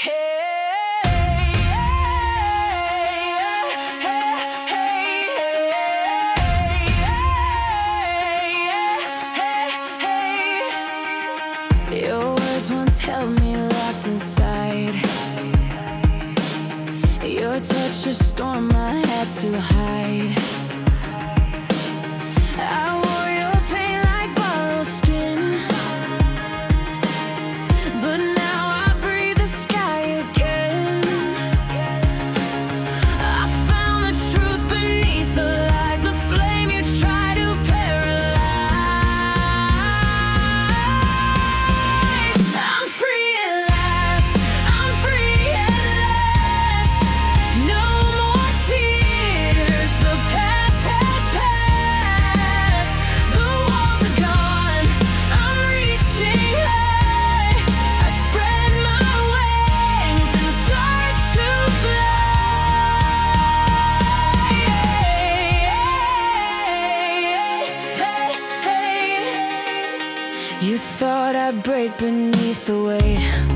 Your words once held me locked inside. Your touch, a storm I had to hide. I wore your pain like borrowed skin, but now I breathe the sky again. I found the truth beneath the lies, the flame you try to paralyze. I'm free at last, I'm free at last. No more tears, the past has passed. The walls are gone, I'm reaching high. I spread my wings and start to fly. You thought I'd break beneath the weight,